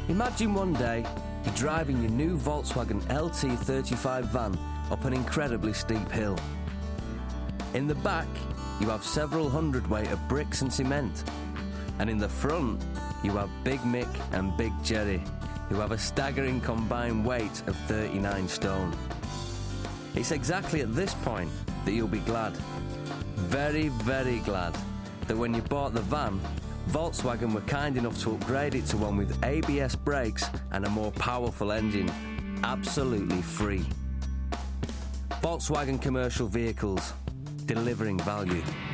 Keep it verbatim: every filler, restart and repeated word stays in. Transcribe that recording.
Imagine one day you're driving your new Volkswagen L T thirty-five van up an incredibly steep hill. In the back, you have several hundredweight of bricks and cement. And in the front, you have Big Mick and Big Jerry, who have a staggering combined weight of thirty-nine stone. It's exactly at this point that you'll be glad, very, very glad, that when you bought the van, Volkswagen were kind enough to upgrade it to one with A B S brakes and a more powerful engine, absolutely free. Volkswagen Commercial Vehicles, delivering value.